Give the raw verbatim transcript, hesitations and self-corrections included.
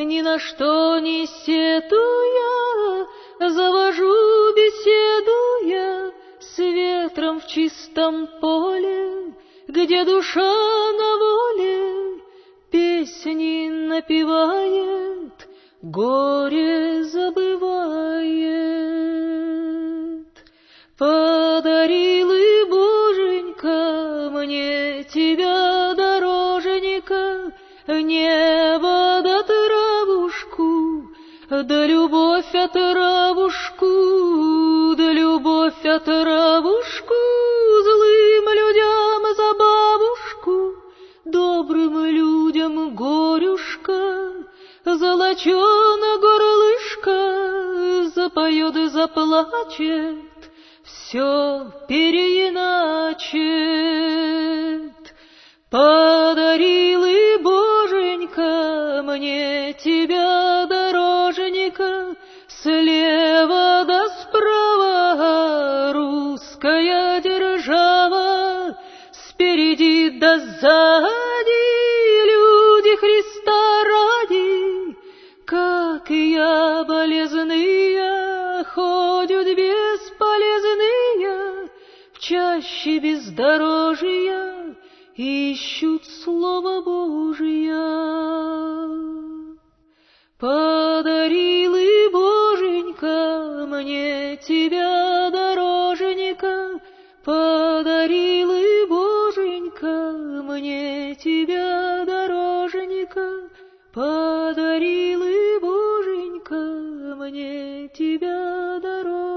ни на что не сетуя, завожу беседу я с ветром в чистом поле, где душа на воле песни напевает, горе забывает. Подарил и Боженька мне тебя, дороженька, небо да травушку, да любовь от травушку, да любовь от травушку, злым людям за бабушку, добрым людям горюшка, золочена горлышко, запоет и заплачет, все переиначит. Подарил и Боженька мне тебя, дороженька, слева да справа русская держава, спереди да сзади люди Христа ради, как и я болезные, ходят бесполезные, в чаще бездорожья ищут Слово Божие. Подарил и Боженька мне тебя, дороженька, подарил и Боженька мне тебя, дороженька, подарил и Боженька мне тебя, дороженька.